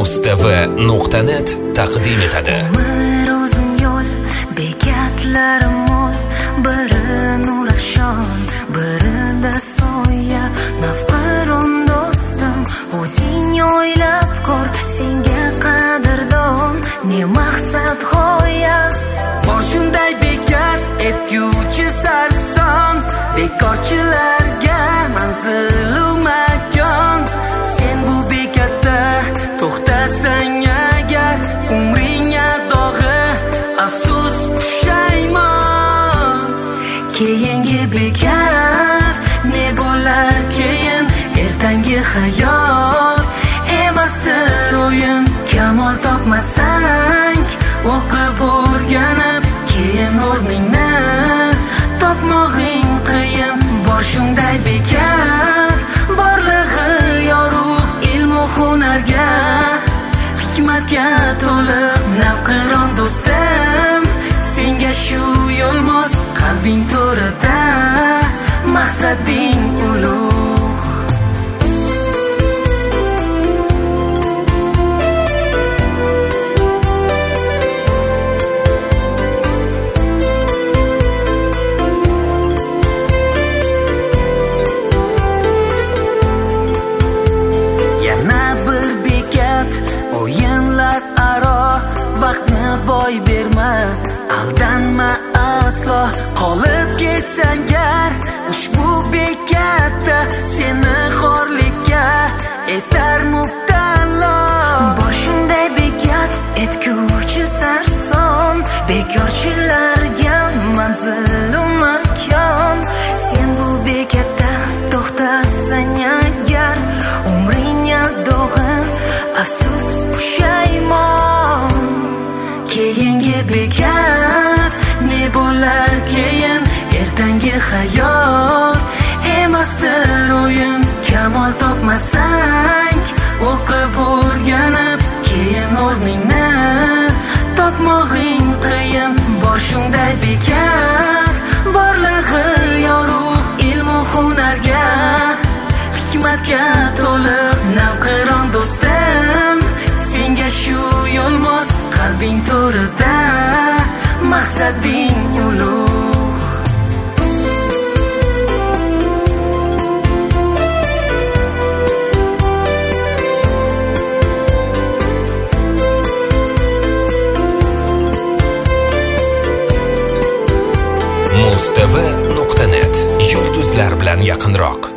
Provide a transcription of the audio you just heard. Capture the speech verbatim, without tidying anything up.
Mustava nuqta net taqdim etadi. Umr uzun yo'l, bekatlari mo'l, biri nurafshon, birida soya. Nafqiron do'stim, o'zing o'ylab ko'r, senga qadrdon, ne maqsad g'oya. Bor shunday bekat etguvchi sarson, bekorchilarga manzilu makon. Sen bu bekatda to'xtasang agar, umringga dog'i afsus pushaymon. Keyingi bekat ne bo'lar keyin, ertangi hayot emasdir o'yin. Kamol topmasang o'qib o'rganib, keyin o'rningni topmog'ing qiyin. Bor shunday bekat, borlig'i yorug' ilmu hunarga, hikmatga to'liq. Navqiron do'stim, senga shu yo'l mos, qalbing to'rida, maqsading ulug'. O'yinlar aro, vaqtni boy berma, aldanma aslo. Qolib ketsang gar ushbu bekatda, seni xorlikka etar mubtalo. Bor shunday bekat etguvchi sarson, bekorchilarga manzilu makon. Sen bu bekatda to'xtasang agar, umringga dog'i afsus pushaymon. Keyingi bekat ne bo'lar keyin, ertangi hayot emasdir o'yin. Kamol topmasang o'qib o'rganib, keyin o'rningni topmog'ing qiyin. Bor shunday bekat, borlig'i yorug' ilmu hunarga, hikmatga to'liq. Navqiron do'stim, senga shu yo'l mos, qalbing to'rida, maqsading ulug'. Mustava nuqta net yulduzlar bilan yaqinroq.